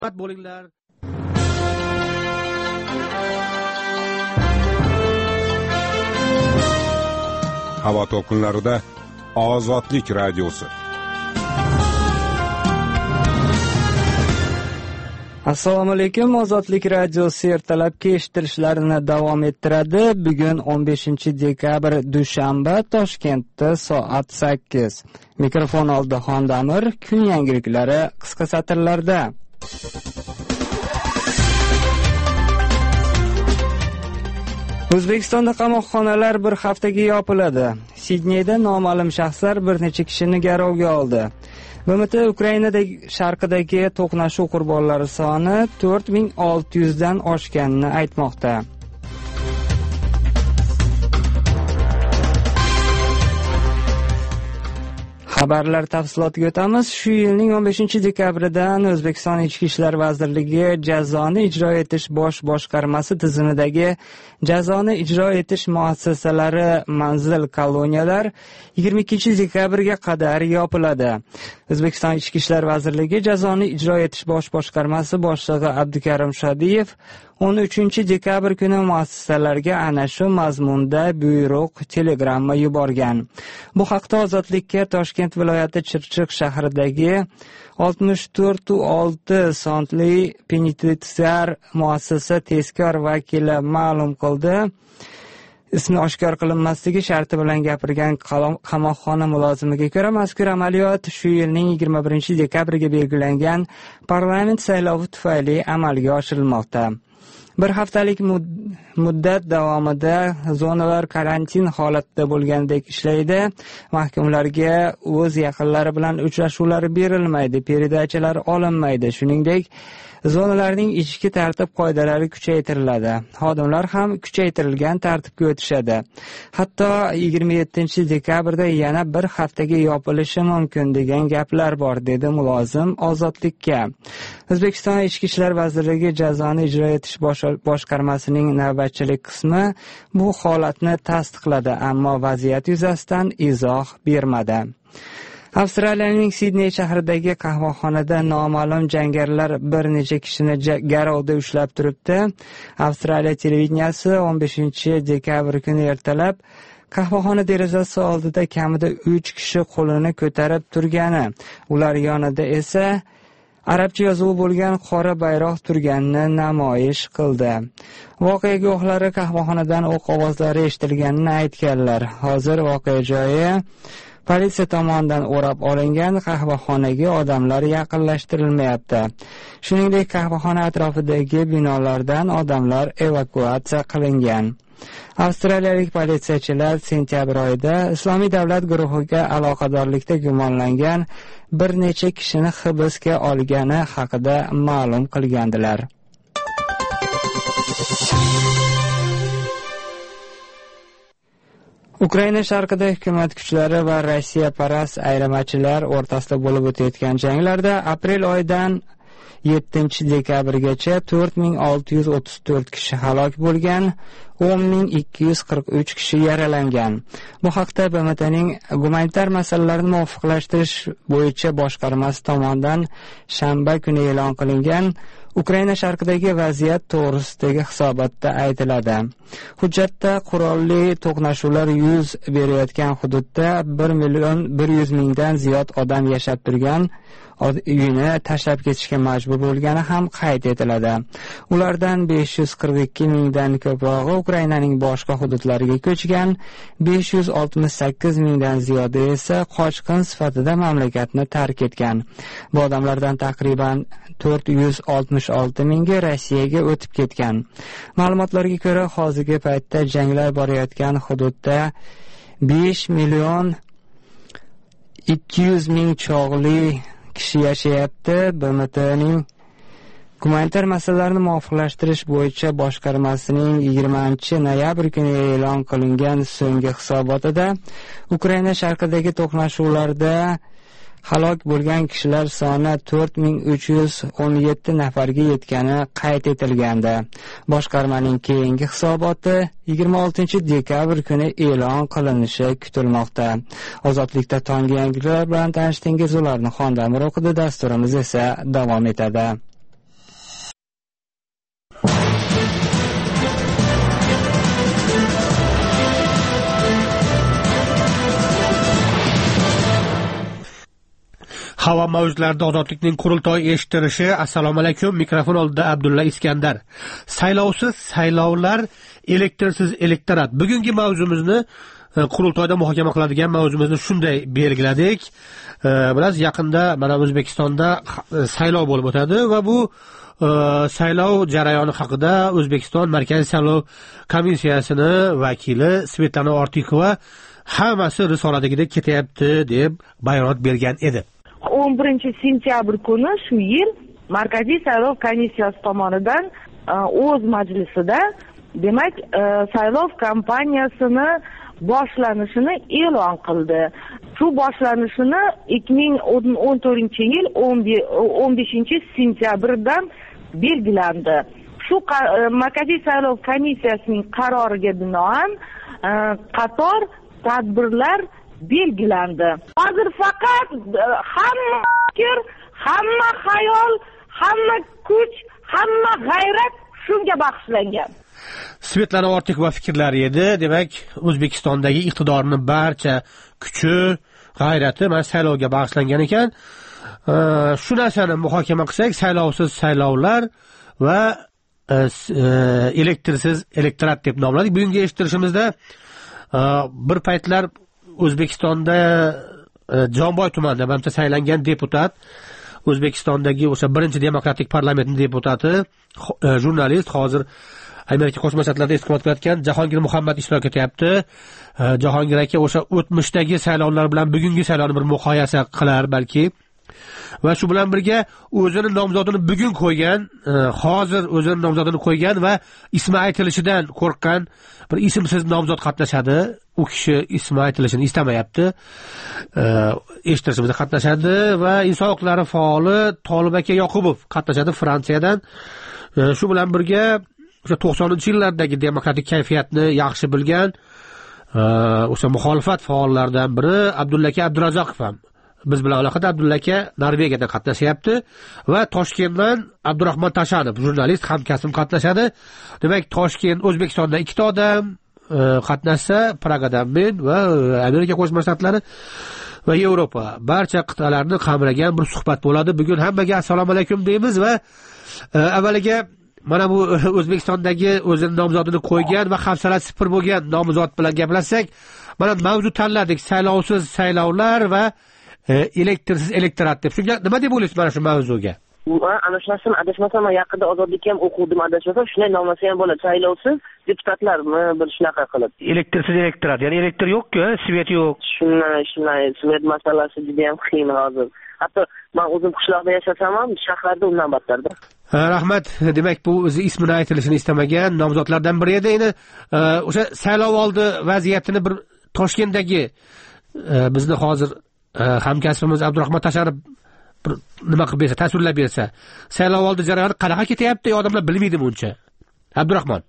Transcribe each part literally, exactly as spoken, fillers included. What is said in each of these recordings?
Salomat bo'linglar. Havo to'lqinlarida Ozodlik radiosi. Assalomu alaykum. Ozodlik radiosi ertalabki eshittirishlarini davom ettiradi. Bugun o'n beshinchi dekabr dushanba, Toshkentda soat sakkiz. Mikrofon oldida Xondamir. Kun yangiliklari qisqa satrlarda. O'zbekistonda qamoqxonalar bir haftaga yopiladi. Sidneyda noma'lum shaxslar bir necha kishini garovga oldi. B M T Ukrainadagi sharqidagi to'qnashuv qurbonlari soni to'rt ming olti yuz dan oshganini aytmoqda. Xabarlar tafsilotiga o'tamiz. Shu yilning o'n beshinchi dekabridan O'zbekiston Ichki ishlar vazirligi jazoni ijro etish bosh boshqarmasi tizimidagi jazoni ijro etish muassasalari, manzil, koloniyalar yigirma ikkinchi dekabrga qadar yopiladi. O'zbekiston Ichki ishlar vazirligi jazoni ijro etish bosh boshqarmasi boshlig'i Abdukarim Shodiyev o'n uchinchi dekabr kuni muassasalarga ana shu mazmunda buyruq telegramma yuborgan. Bu haqda Ozodlikka Toshkent viloyati Chirchiq shahridagi oltmish to'rt olti sonli penitensiar muassasa tezkor vakili ma'lum qildi. Ismi oshkor qilinmasligi sharti bilan gapirgan qamoqxona mulozimiga ko'ra, mazkur amaliyot shu yilning yigirma birinchi dekabriga belgilangan parlament saylovi tufayli amalga oshirilmoqda. Bir haftalik muddat davomida zonalar karantin holatida bo'lgandek ishlaydi. Mahkumlarga o'z yaqinlari bilan uchrashuvlar berilmaydi, peredachalar olinmaydi. Shuningdek, zonalarning ichki tartib qoidalari kuchaytiriladi. Xodimlar ham kuchaytirilgan tartibga o'tishadi. Hatto yigirma yettinchi dekabrda yana bir haftaga yopilishi mumkin degan gaplar bor, dedi mulozim Ozodlikka. O'zbekiston Ichki ishlar vazirligi jazoni ijro etish boshqarmasining navbatchilik qismi bu holatni tasdiqladi, ammo vaziyat yuzasidan izoh bermadi. Avstraliyaning Sidney shahridagi qahvaxonada noma'lum jangarilar bir necha kishini garovda ushlab turibdi. Avstraliya televideniyasi o'n beshinchi dekabr kuni ertalab qahvaxona derazasi oldida kamida uch kishi qo'lini ko'tarib turgani, ular yonida esa arabcha yozuvi bo'lgan qora bayroq turganini namoyish qildi. Voqea guvohlari qahvaxonadan o'q ovozlari eshitilganini aytganlar. Hozir voqea joyi politsiya tomonidan o'rab olingan, qahvaxonaga odamlar yaqinlashtirilmayapti. Shuningdek, qahvaxona atrofidagi binolardan odamlar evakuatsiya qilingan. Avstraliyalik politsiyachilar sentyabr oyida Islomiy davlat guruhiga aloqadorlikda gumonlangan bir necha kishini hibsga olgani haqida ma'lum qilgandilar. Ukraina sharqida hukumat kuchlari va Rossiya parast ayirmachilar o'rtasida bo'lib o'tayotgan janglarda aprel oyidan yettinchi dekabrgacha to'rt ming olti yuz o'ttiz to'rt kishi halok bo'lgan, o'n ming ikki yuz qirq uch kishi yaralangan. Bu haqda B M T'ning gumanitar masalalarni muvofiqlashtirish bo'yicha boshqarmasi tomonidan shanba kuni e'lon qilingan Ukraina sharqidagi vaziyat to'g'risidagi hisobotda aytiladi. Hujjatda qurolli to'qnashuvlar yuz berayotgan hududda bir million bir yuz mingdan ziyod odam yashab turgan, uyini tashlab ketishga majbur bo'lgani ham qayd etiladi. Ulardan besh yuz qirq ikki mingdan ko'prog'i Ukrainaning boshqa hududlariga ko'chgan, besh yuz oltmish sakkiz mingdan ziyodi esa qochqin sifatida mamlakatni tark etgan. Bu odamlardan taqriban to'rt yuz oltmish olti mingi Rossiyaga o'tib ketgan. Ma'lumotlarga ko'ra, hozirgi paytda janglar borayotgan hududda besh million ikki yuz ming chog'li kishi yashayapti. B M T'ning gumanitar masalalarni muvofiqlashtirish bo'yicha boshqarmasining yigirmanchi noyabr kuni e'lon qilingan so'nggi hisobotida Ukraina sharqidagi to'qnashuvlarda halok bo'lgan kishilar soni to'rt ming uch yuz o'n yetti nafarga yetgani qayd etilgandi. Boshqarmaning keyingi hisoboti yigirma oltinchi dekabr kuni e'lon qilinishi kutilmoqda. Ozodlikda tonggi yangiliklar bilan tanishdingiz, ularni Xondamir o'qidi, dasturimiz esa davom etadi. Havo mavjlarida ozodlikning qurultoyi eshittirishi. Assalomu alaykum. Mikrofon oldida Abdulla Iskandar. Saylovsiz saylovlar, elektrsiz elektorat. Bugungi mavzumizni qurultoyda muhokama qiladigan mavzumizni shunday belgiladik. Biroz yaqinda mana O'zbekistonda saylov bo'lib o'tadi va bu saylov jarayoni haqida O'zbekiston Markaziy saylov komissiyasini vakili Svetlana Ortiqova hammasi risoladagidek ketyapti deb bayonot bergan edi. o'n birinchi sentyabr kuni shu yil Markaziy saylov komissiyasi tomonidan o'z majlisida demak saylov kampaniyasini boshlanishini e'lon qildi. Shu boshlanishini ikki ming o'n to'rtinchi yil o'n beshinchi sentyabrdan belgilandi. Shu Markaziy saylov komissiyasining qaroriga binoan qator tadbirlar belgilandi. Hozir faqat hamma fikr, hamma xayol, hamma kuch, hamma g'ayrat shunga bag'ishlangan. Svetlana Ortiqova fikrlari edi. Demak, O'zbekistondagi iqtidorni barcha kuchi, g'ayrati mana saylovga bag'ishlangan ekan. Shu narsani muhokama qilsak, saylovsiz saylovlar va elektrsiz elektorat deb nomladik. Bugungi eshittirishimizda bir paytlar O'zbekistonda Jonboy tumanida manimcha saylangan deputat, O'zbekistondagi o'sha birinchi demokratik parlamentning deputati, jurnalist, hozir Amerika Qo'shma Shtatlarida istiqomat qilayotgan Jahongir Muhammad ishtirok etyapti. Jahongir aka o'sha o'tmishdagi saylovlar bilan bugungi saylovni bir muqoyasa qilar balki. Va shu bilan birga o'zini nomzodini bugun qo'ygan, hozir o'zini nomzodini qo'ygan va ismi aytilishidan qo'rqqan bir ismsiz nomzod qatnashadi. U kishi ismi aytilishini istamayapti. Eshittirishimizda qatnashadi va inson huquqlari faoli Tolib aka Yoqubov qatnashadi Fransiyadan. Shu bilan birga o'sha to'qsoninchi yillardagi demokratik kayfiyatni yaxshi bilgan o'sha muxolifat faollaridan biri Abdulla aka Abdurazzoqov ham biz bilan aloqada. Abdulla aka Norvegiyadan qatnashyapti va Toshkentdan Abdurahmon Tashanov jurnalist hamkasbim qatnashadi. Demak, Toshkent O'zbekistondan ikkita odam qatnashsa, Pragadan men va Amerika Qo'shma Shtatlari va Yevropa barcha qit'alarni qamragan bir suhbat bo'ladi. Bugun hammaga assalomu alaykum deymiz va avvaliga mana bu O'zbekistondagi o'zining nomzodini qo'ygan va hafsalasi sifir bo'lgan nomzod bilan gaplashsak, mana mavzu tanladik: saylovsiz saylovlar va elektrsiz elektorat deb. Shunga nima deb o'ylaysiz mana shu mavzuga? Adashmasam, adashmasam yaqinda ozodlikka ham o'quvdim, adashmasam shunday nomlasa ham bo'ladi. Saylovsiz deputatlarmi bir shunaqa qilib. Elektrsiz elektorat, ya'ni elektr yo'q-ku, svet yo'q. Shunday, shunday svet masalasi juda ham qiyin hozir. Hatto men o'zim qishloqda yashasam ham shaharda undan battarda. Rahmat. Demak, bu o'zi ismini aytilishini istamagan nomzodlardan biri edi. Endi o'sha saylov oldi vaziyatini bir Toshkentdagi bizni hozir hamkasbimiz Abdurahmon Tashanov bir nima qilib bersa, tasvirlab bersa, saylov oldi jarayoni qanaqa ketyapti? Odamlar bilmaydimi uncha? Abdurahmon.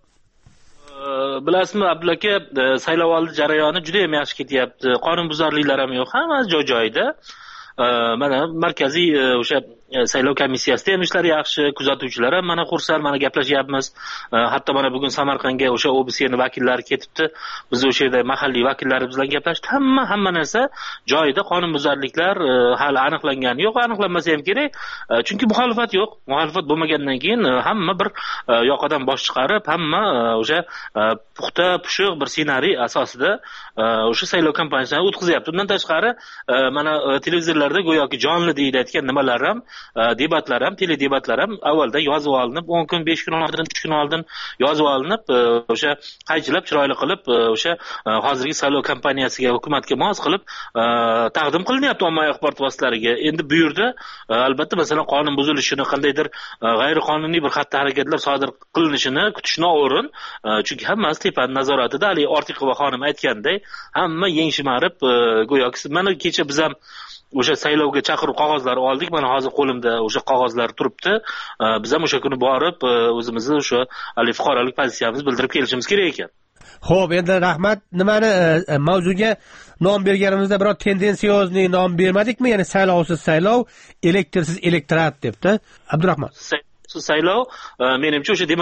Bilasizmi, Abdulla aka, saylov oldi jarayoni juda ham yaxshi ketyapti. Qonunbuzarliklar ham yo'q, hammasi joy-joyida. Mana markaziy o'sha saylov komissiyasida ham ishlar yaxshi, kuzatuvchilar ham mana xursand, mana gaplashyapmiz. Hatto mana bugun Samarqandga o'sha O B S'ning vakillari ketibdi. Biz o'sha yerda mahalliy vakillarimiz bilan gaplashdik. Hamma hamma narsa joyida, qonunbuzarliklar hali aniqlangani yo'q, aniqlanmasa ham kerak. Chunki muxolifat yo'q. Muxolifat bo'lmagandan keyin hamma bir yoqadan bosh chiqarib, hamma o'sha puxta, pushiq bir ssenariy asosida o'sha saylov kampaniyasini o'tkazyapti. Undan tashqari mana televizorlarda go'yoki jonli deyiladigan nimalar ham, debatlar ham, teledebatlar ham avvalda yozib olinib, o'n kun, besh kun oldin, uch kun oldin yozib olinib, o'sha qaychilab, chiroyli qilib, o'sha hozirgi saylov kampaniyasiga, hukumatga mos qilib taqdim qilinyapti ommaviy axborot vositalariga. Endi bu yerda albatta masalan qonun buzilishini, qandaydir g'ayriqonuniy bir xatti-harakatlar sodir qilinishini kutishni o'rin. Chunki hammasi tepaning nazoratida. Ali Ortiqova xonim aytganday, hamma yeng shimarib, go'yoki mana kecha biz ham o'sha saylovga chaqiruv qog'ozlari oldik. Mana hozir qo'limda o'sha qog'ozlar turibdi. Biz ham o'sha kuni borib o'zimizni o'sha ali fuqarolik pozitsiyamizni bildirib kelishimiz kerak ekan. Xo'p, endi rahmat. Nimani mavzuga nom berganimizda biror tendensiyozni nom bermadikmi? Ya'ni saylovsiz saylov, elektrsiz elektorat debdi. Abdurahmon. Saylov menimcha o'sha